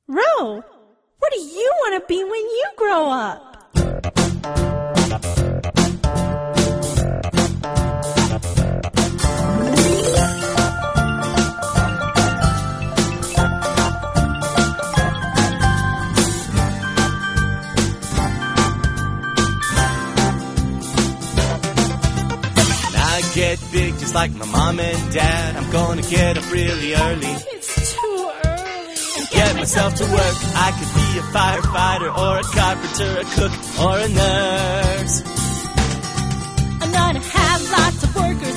Ro, what do you want to be when you grow up? Get big just like my mom and dad. I'm gonna get up really early. It's too early. And get myself to work. I could be a firefighter or a carpenter, a cook or a nurse. I'm gonna have lots of workers